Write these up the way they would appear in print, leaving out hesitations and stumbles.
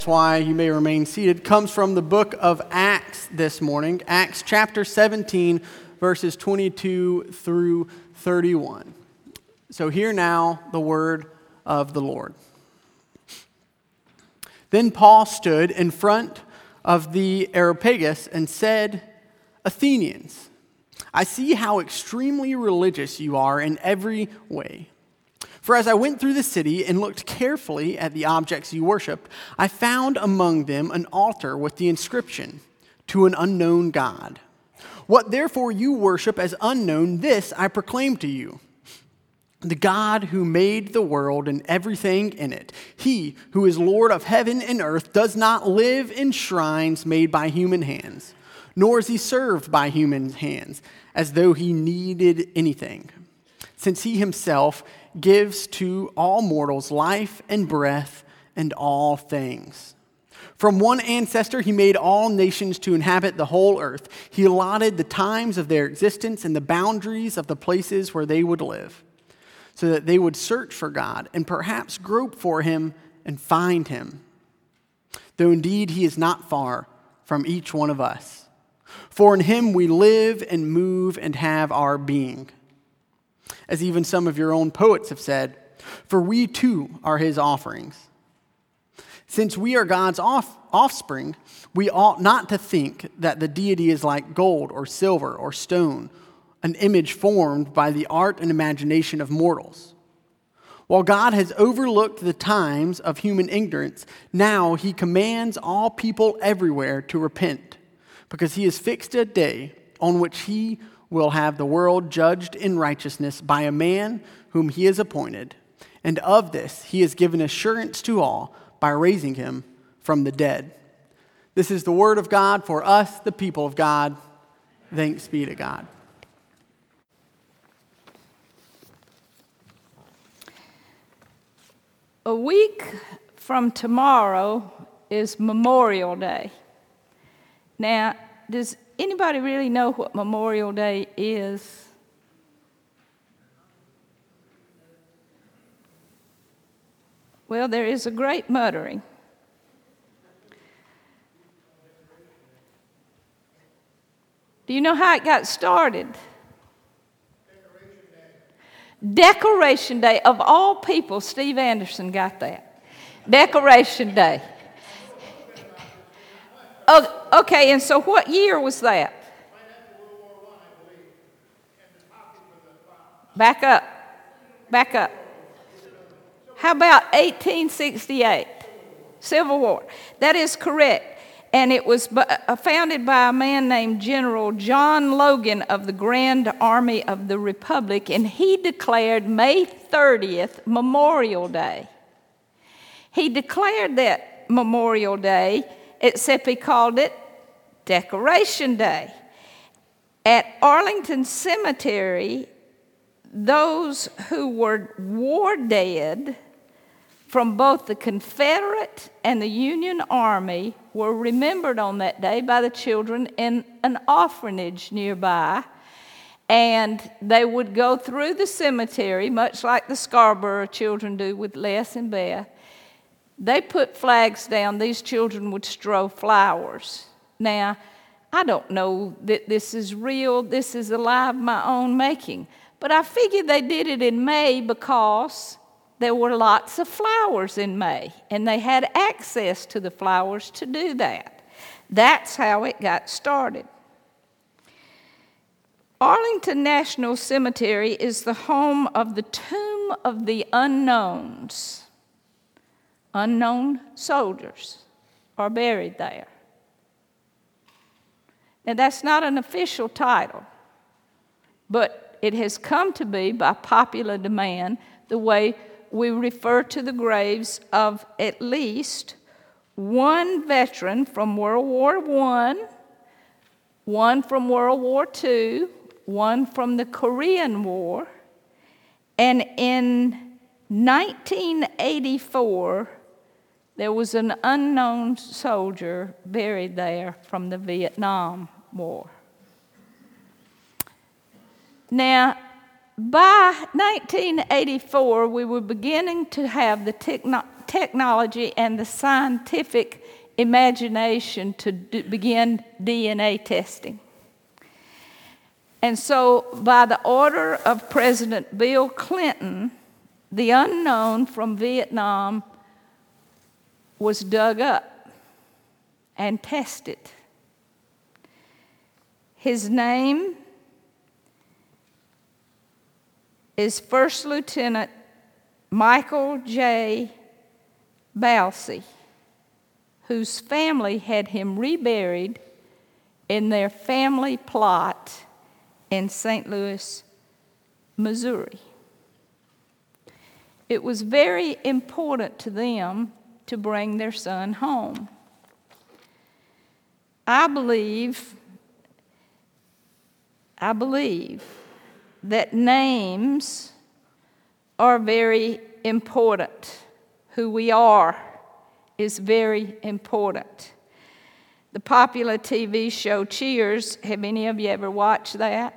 That's why you may remain seated, comes from the book of Acts this morning, Acts chapter 17, verses 22 through 31. So hear now the word of the Lord. Then Paul stood in front of the Areopagus and said, "Athenians, I see how extremely religious you are in every way. For as I went through the city and looked carefully at the objects you worshipped, I found among them an altar with the inscription, 'To an unknown God.' What therefore you worship as unknown, this I proclaim to you. The God who made the world and everything in it, he who is Lord of heaven and earth, does not live in shrines made by human hands, nor is he served by human hands, as though he needed anything, since he himself gives to all mortals life and breath and all things. From one ancestor he made all nations to inhabit the whole earth. He allotted the times of their existence and the boundaries of the places where they would live, so that they would search for God and perhaps grope for him and find him, though indeed he is not far from each one of us. For in him we live and move and have our being. As even some of your own poets have said, for we too are his offerings. Since we are God's offspring, we ought not to think that the deity is like gold or silver or stone, an image formed by the art and imagination of mortals. While God has overlooked the times of human ignorance, now he commands all people everywhere to repent, because he has fixed a day on which he will have the world judged in righteousness by a man whom he has appointed. And of this he has given assurance to all by raising him from the dead." This is the word of God for us, the people of God. Thanks be to God. A week from tomorrow is Memorial Day. Now, does anybody really know what Memorial Day is? Well, there is a great muttering. Do you know how it got started? Decoration Day. Of all people, Steve Anderson got that. Decoration Day. Oh, okay, and so what year was that? Back up. How about 1868? Civil War. That is correct. And it was founded by a man named General John Logan of the Grand Army of the Republic, and he declared May 30th Memorial Day. He declared that Memorial Day, except he called it Decoration Day. At Arlington Cemetery, those who were war dead from both the Confederate and the Union Army were remembered on that day by the children in an orphanage nearby. And they would go through the cemetery, much like the Scarborough children do with Les and Beth. They put flags down. These children would strew flowers. Now, I don't know that this is real. This is alive my own making. But I figured they did it in May because there were lots of flowers in May, and they had access to the flowers to do that. That's how it got started. Arlington National Cemetery is the home of the Tomb of the Unknowns. Unknown soldiers are buried there. Now, that's not an official title, but it has come to be, by popular demand, the way we refer to the graves of at least one veteran from World War I, one from World War II, one from the Korean War, and in 1984, there was an unknown soldier buried there from the Vietnam War. Now, by 1984, we were beginning to have the technology and the scientific imagination to begin DNA testing. And so, by the order of President Bill Clinton, the unknown from Vietnam was dug up and tested. His name is First Lieutenant Michael J. Balsey, whose family had him reburied in their family plot in St. Louis, Missouri. It was very important to them to bring their son home. I believe that names are very important. Who we are is very important. The popular TV show Cheers, have any of you ever watched that?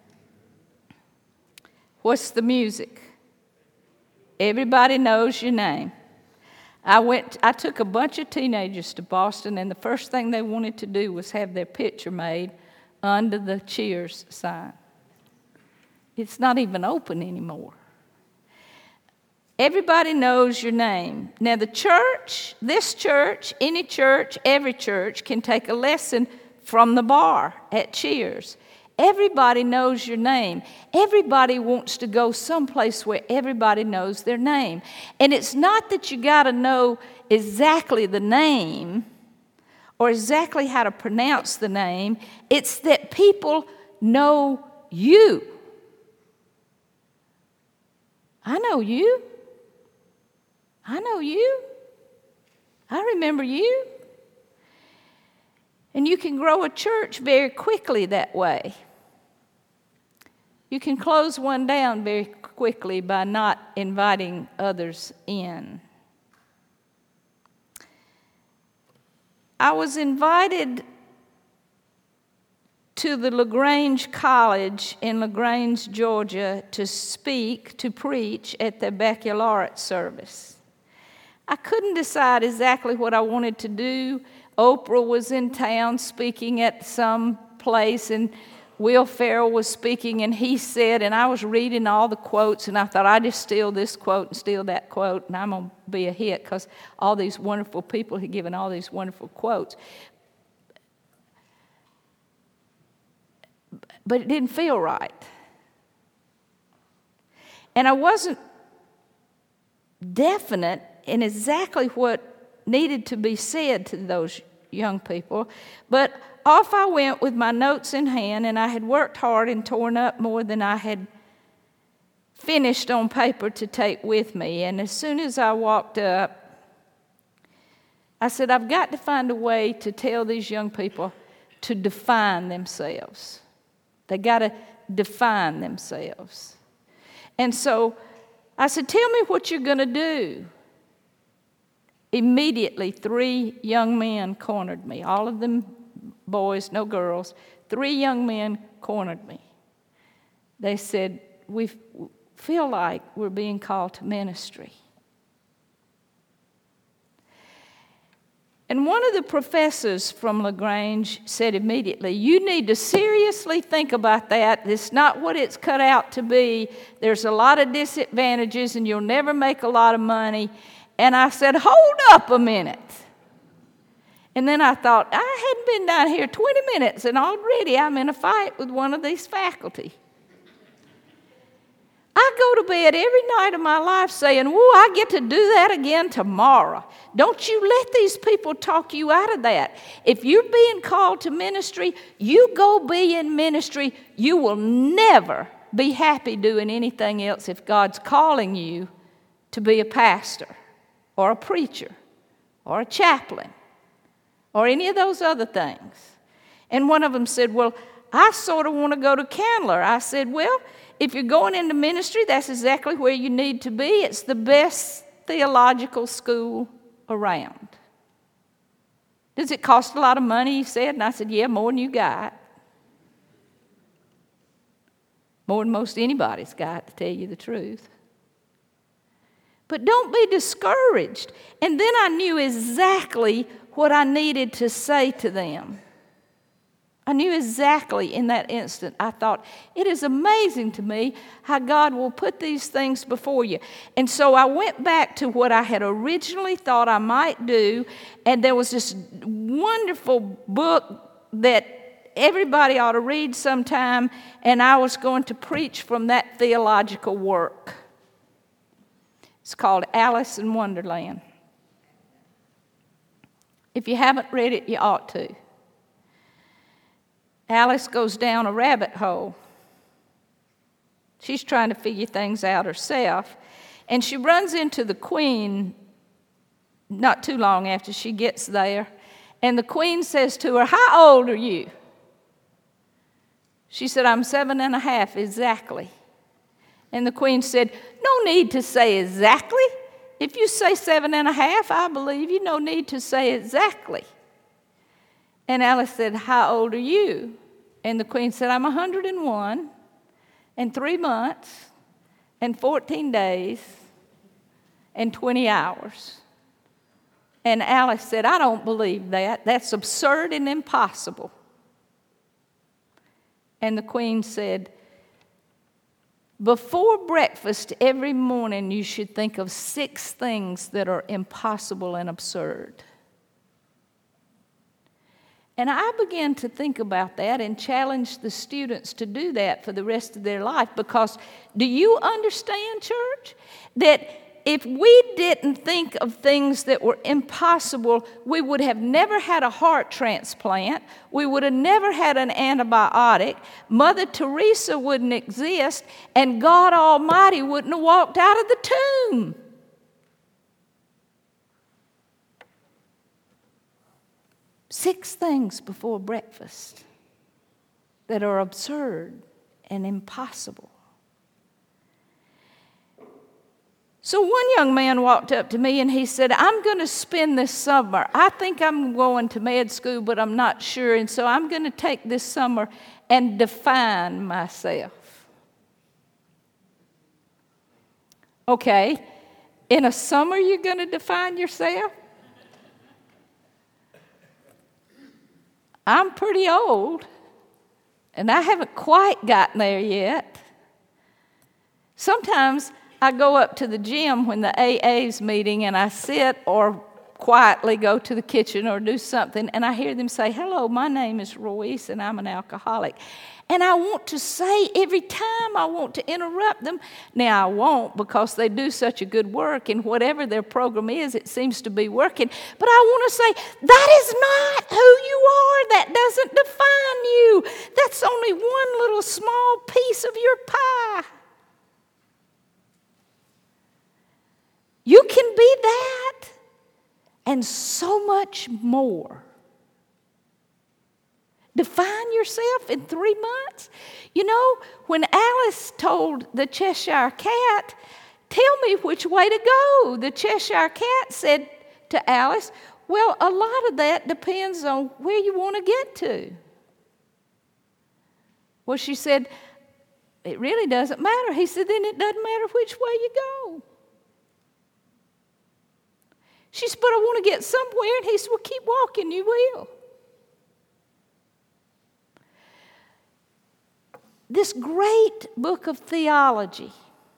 What's the music? Everybody knows your name. I took a bunch of teenagers to Boston, and the first thing they wanted to do was have their picture made under the Cheers sign. It's not even open anymore. Everybody knows your name. Now the church, this church, any church, every church can take a lesson from the bar at Cheers. Everybody knows your name. Everybody wants to go someplace where everybody knows their name. And it's not that you got to know exactly the name or exactly how to pronounce the name. It's that people know you. I know you. I know you. I remember you. And you can grow a church very quickly that way. You can close one down very quickly by not inviting others in. I was invited to the LaGrange College in LaGrange, Georgia, to preach at the baccalaureate service. I couldn't decide exactly what I wanted to do. Oprah was in town speaking at some place, and Will Ferrell was speaking, and he said, and I was reading all the quotes, and I thought, I just steal this quote and steal that quote, and I'm going to be a hit because all these wonderful people had given all these wonderful quotes. But it didn't feel right. And I wasn't definite in exactly what needed to be said to those young people, but off I went with my notes in hand, and I had worked hard and torn up more than I had finished on paper to take with me. And as soon as I walked up, I said, I've got to find a way to tell these young people to define themselves. They got to define themselves. And so I said, tell me what you're going to do. Immediately, 3 young men cornered me, all of them boys, no girls. 3 young men cornered me. They said, we feel like we're being called to ministry. And one of the professors from LaGrange said immediately, you need to seriously think about that. It's not what it's cut out to be. There's a lot of disadvantages, and you'll never make a lot of money. And I said, hold up a minute. And then I thought, I hadn't been down here 20 minutes, and already I'm in a fight with one of these faculty. I go to bed every night of my life saying, whoa, I get to do that again tomorrow. Don't you let these people talk you out of that. If you're being called to ministry, you go be in ministry. You will never be happy doing anything else if God's calling you to be a pastor or a preacher or a chaplain or any of those other things. And one of them said, well, I sort of want to go to Candler. I said, well, if you're going into ministry, that's exactly where you need to be. It's the best theological school around. Does it cost a lot of money, he said? And I said, yeah, more than you got. more than most anybody's got, to tell you the truth. But don't be discouraged. And then I knew exactly what I needed to say to them. I knew exactly in that instant. I thought, it is amazing to me how God will put these things before you. And so I went back to what I had originally thought I might do, and there was this wonderful book that everybody ought to read sometime, and I was going to preach from that theological work. It's called Alice in Wonderland. If you haven't read it, you ought to. Alice goes down a rabbit hole. She's trying to figure things out herself. And she runs into the queen not too long after she gets there. And the queen says to her, "How old are you?" She said, "I'm 7.5 exactly." And the queen said, "No need to say exactly. If you say 7.5, I believe you. No need to say exactly." And Alice said, "How old are you?" And the queen said, "I'm 101 and 3 months and 14 days and 20 hours. And Alice said, "I don't believe that. That's absurd and impossible." And the queen said, "Before breakfast every morning you should think of 6 things that are impossible and absurd." And I began to think about that and challenge the students to do that for the rest of their life. Because do you understand, church, that if we didn't think of things that were impossible, we would have never had a heart transplant. We would have never had an antibiotic. Mother Teresa wouldn't exist, and God Almighty wouldn't have walked out of the tomb. Six things before breakfast that are absurd and impossible. So one young man walked up to me and he said, "I'm going to spend this summer. I think I'm going to med school, but I'm not sure. And so I'm going to take this summer and define myself." Okay, in a summer you're going to define yourself? I'm pretty old, and I haven't quite gotten there yet. Sometimes I go up to the gym when the AA's meeting, and I sit or quietly go to the kitchen or do something, and I hear them say, "Hello, my name is Royce, and I'm an alcoholic." And I want to say every time, I want to interrupt them. Now, I won't, because they do such a good work, and whatever their program is, it seems to be working. But I want to say, that is not who you are. That doesn't define you. That's only one little small piece of your pie. You can be that and so much more. Define yourself in 3 months? You know, when Alice told the Cheshire Cat, "Tell me which way to go," the Cheshire Cat said to Alice, "Well, a lot of that depends on where you want to get to." Well, she said, "It really doesn't matter." He said, "Then it doesn't matter which way you go." She said, "But I want to get somewhere." And he said, "Well, keep walking, you will." This great book of theology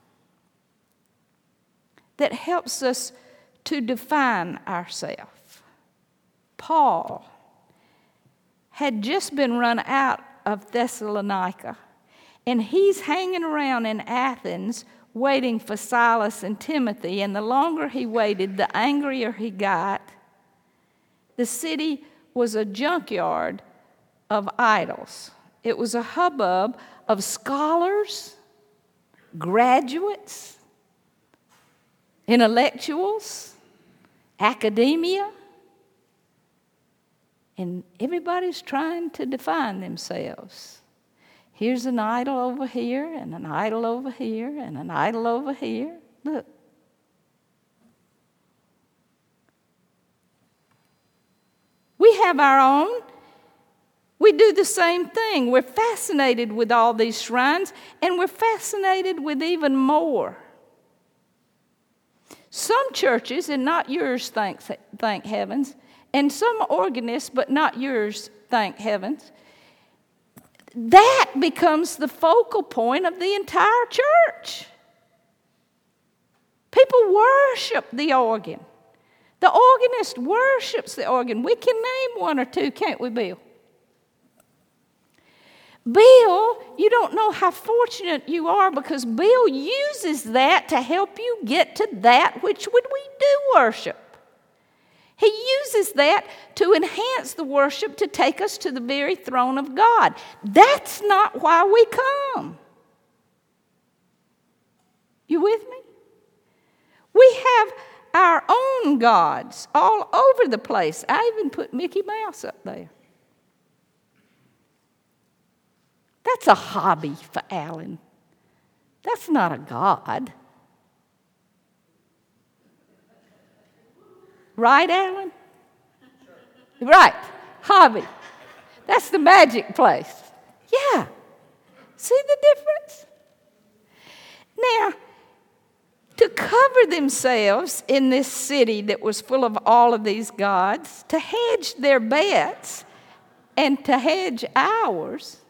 that helps us to define ourselves. Paul had just been run out of Thessalonica, and he's hanging around in Athens waiting for Silas and Timothy, and the longer he waited, the angrier he got. The city was a junkyard of idols. It was a hubbub of scholars, graduates, intellectuals, academia, and everybody's trying to define themselves. Here's an idol over here, and an idol over here, and an idol over here. Look. We have our own. we do the same thing. We're fascinated with all these shrines, and we're fascinated with even more. Some churches, and not yours, thank heavens, and some organists, but not yours, thank heavens, that becomes the focal point of the entire church. People worship the organ. The organist worships the organ. We can name one or two, can't we, Bill? Bill, you don't know how fortunate you are, because Bill uses that to help you get to that which we do worship. He uses that to enhance the worship, to take us to the very throne of God. That's not why we come. You with me? We have our own gods all over the place. I even put Mickey Mouse up there. That's a hobby for Alan. That's not a god. Right, Alan? Right. Hobby. That's the magic place. Yeah. See the difference? Now, to cover themselves in this city that was full of all of these gods, to hedge their bets and to hedge ours,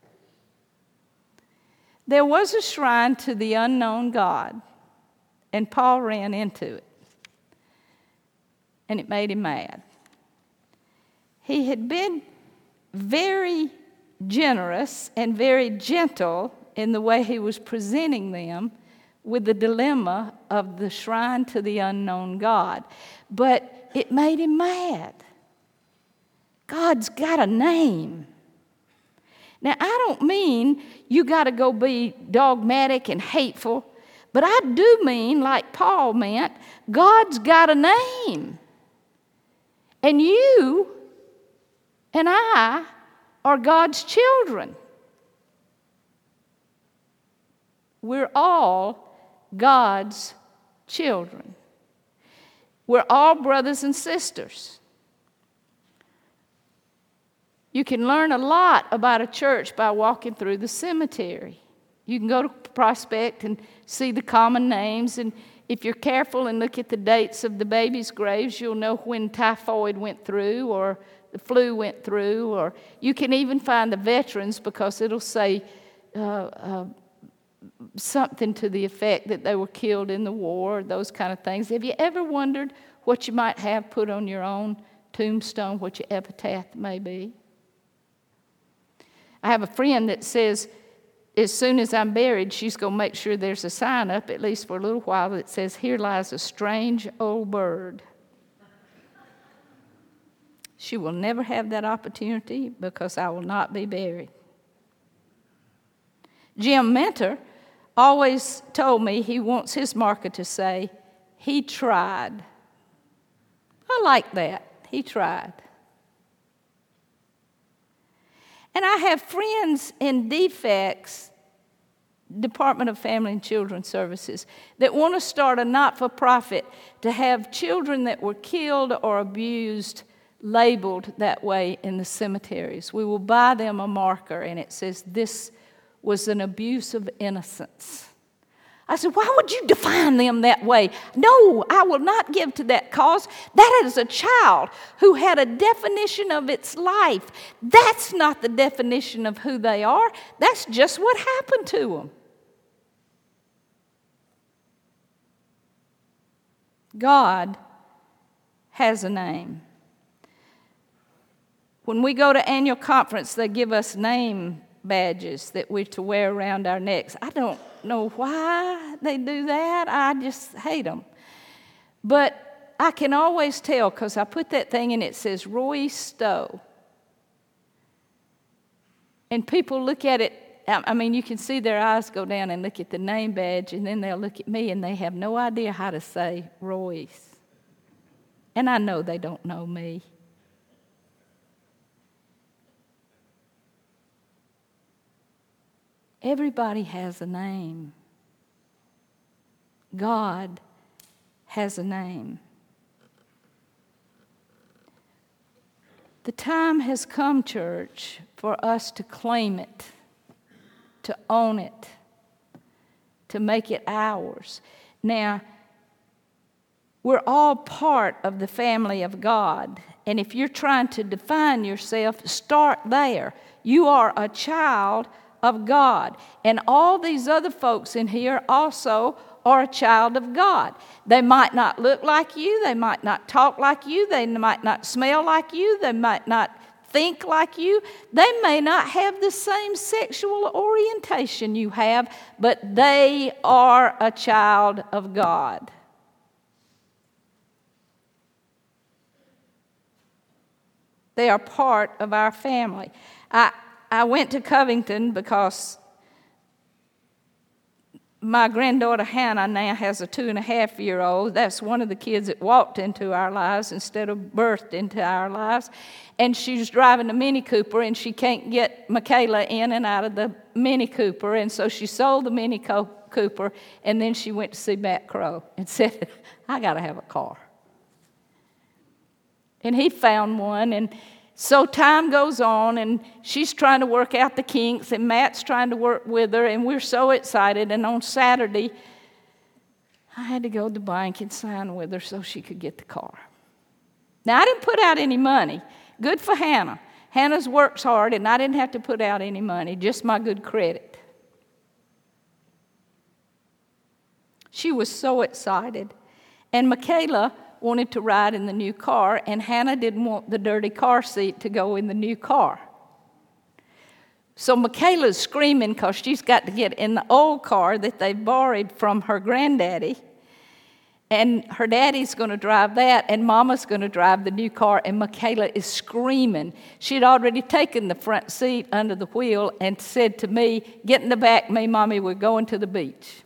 there was a shrine to the unknown God, and Paul ran into it, and it made him mad. He had been very generous and very gentle in the way he was presenting them with the dilemma of the shrine to the unknown God, but it made him mad. God's got a name. Now, I don't mean you got to go be dogmatic and hateful, but I do mean, like Paul meant, God's got a name. And you and I are God's children. We're all God's children. We're all brothers and sisters. You can learn a lot about a church by walking through the cemetery. You can go to Prospect and see the common names, and if you're careful and look at the dates of the babies' graves, you'll know when typhoid went through or the flu went through, or you can even find the veterans, because it'll say something to the effect that they were killed in the war, those kind of things. Have you ever wondered what you might have put on your own tombstone, what your epitaph may be? I have a friend that says as soon as I'm buried, she's going to make sure there's a sign up, at least for a little while, that says, "Here lies a strange old bird." She will never have that opportunity, because I will not be buried. Jim Mentor always told me he wants his marker to say, "He tried." I like that. He tried. And I have friends in DFCS, Department of Family and Children Services, that want to start a not-for-profit to have children that were killed or abused labeled that way in the cemeteries. We will buy them a marker, and it says, "This was an abuse of innocence." I said, "Why would you define them that way?" "No, I will not give to that cause. That is a child who had a definition of its life. That's not the definition of who they are. That's just what happened to them." God has a name. When we go to annual conference, they give us name badges that we're to wear around our necks. I don't know why they do that. I just hate them. But I can always tell, because I put that thing in, it says Roy Stowe. And people look at it, I mean, you can see their eyes go down and look at the name badge, and then they'll look at me, and they have no idea how to say Royce. And I know they don't know me. Everybody has a name. God has a name. The time has come, church, for us to claim it, to own it, to make it ours. Now, we're all part of the family of God. And if you're trying to define yourself, start there. You are a child of God. And all these other folks in here also are a child of God. They might not look like you. They might not talk like you. They might not smell like you. They might not think like you. They may not have the same sexual orientation you have, but they are a child of God. They are part of our family. I went to Covington because my granddaughter Hannah now has a 2.5-year-old. That's one of the kids that walked into our lives instead of birthed into our lives. And she's driving a Mini Cooper, and she can't get Michaela in and out of the Mini Cooper. And so she sold the Mini Cooper, and then she went to see Matt Crow and said, I got to have a car. And he found one, and so time goes on, and she's trying to work out the kinks, and Matt's trying to work with her, and we're so excited. And on Saturday, I had to go to the bank and sign with her so she could get the car. Now, I didn't put out any money. Good for Hannah. Hannah's works hard, and I didn't have to put out any money, just my good credit. She was so excited. And Michaela wanted to ride in the new car, and Hannah didn't want the dirty car seat to go in the new car. So Michaela's screaming because she's got to get in the old car that they borrowed from her granddaddy, and her daddy's going to drive that, and Mama's going to drive the new car, and Michaela is screaming. She'd already taken the front seat under the wheel and said to me, get in the back, me, Mommy, we're going to the beach.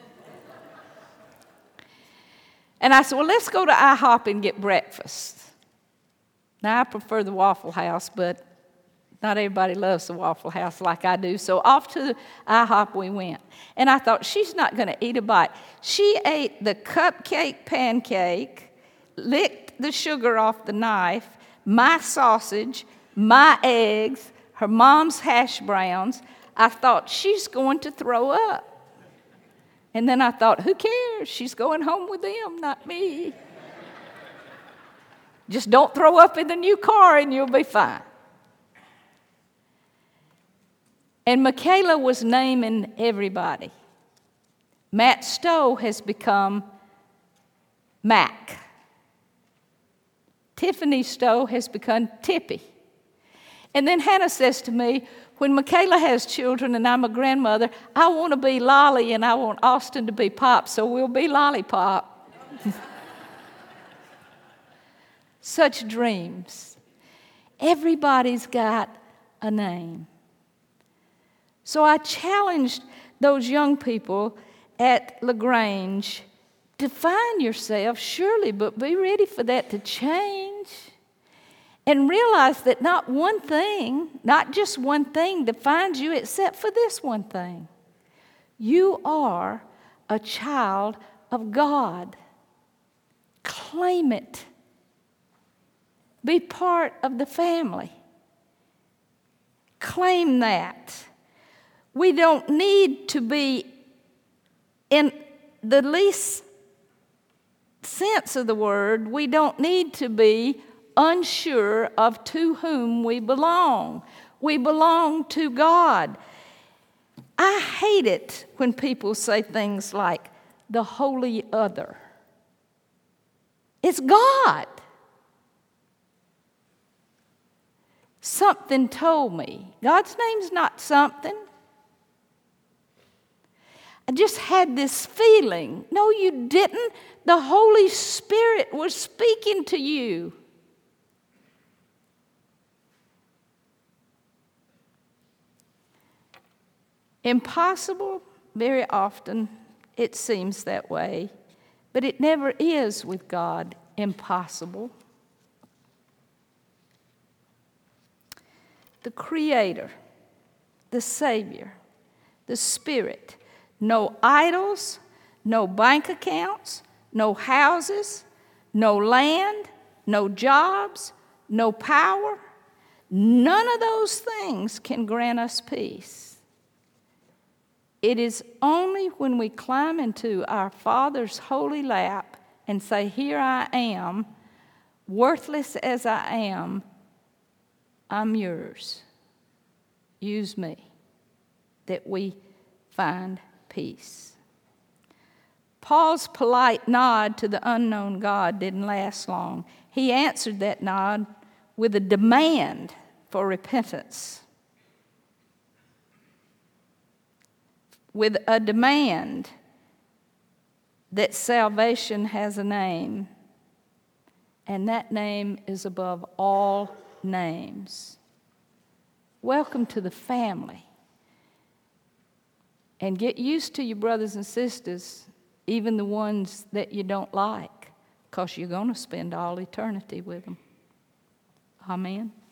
And I said, well, let's go to IHOP and get breakfast. Now, I prefer the Waffle House, but not everybody loves the Waffle House like I do. So off to the IHOP we went. And I thought, she's not going to eat a bite. She ate the cupcake pancake, licked the sugar off the knife, my sausage, my eggs, her mom's hash browns. I thought, she's going to throw up. And then I thought, who cares? She's going home with them, not me. Just don't throw up in the new car and you'll be fine. And Michaela was naming everybody. Matt Stowe has become Mac. Tiffany Stowe has become Tippy. And then Hannah says to me, when Michaela has children and I'm a grandmother, I want to be Lolly and I want Austin to be Pop, so we'll be Lollipop. Such dreams. Everybody's got a name. So I challenged those young people at LaGrange, define yourself, surely, but be ready for that to change. And realize that not one thing, not just one thing defines you except for this one thing. You are a child of God. Claim it. Be part of the family. Claim that. We don't need to be, in the least sense of the word, we don't need to be unsure of to whom we belong. We belong to God. I hate it when people say things like the holy other. It's God. Something told me. God's name's not something. I just had this feeling. No, you didn't. The Holy Spirit was speaking to you. Impossible, very often it seems that way, but it never is with God impossible. The Creator, the Savior, the Spirit, no idols, no bank accounts, no houses, no land, no jobs, no power, None of those things can grant us peace. It is only when we climb into our Father's holy lap and say, "Here I am, worthless as I am, I'm yours. Use me," that we find peace. Paul's polite nod to the unknown God didn't last long. He answered that nod with a demand for repentance. With a demand that salvation has a name, and that name is above all names. Welcome to the family. And get used to your brothers and sisters, even the ones that you don't like, because you're going to spend all eternity with them. Amen.